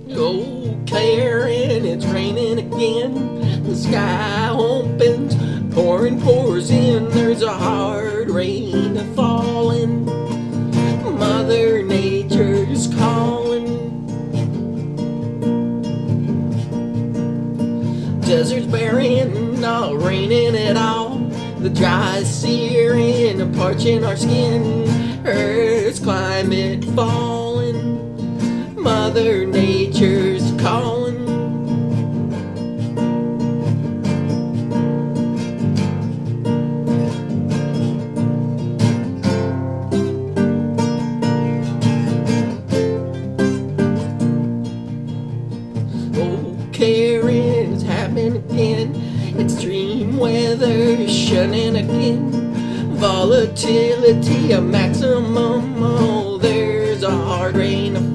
Oh, Karen, it's raining again. The sky opens, pouring pours in. There's a hard rain falling. Mother Nature's calling. Desert's barren, not raining at all. The dry searing, parching our skin. Earth's climate falling. Mother Nature's calling. Oh, Karen, it's happening again. Extreme weather shutting again. Volatility a maximum. Oh, there's a hard rain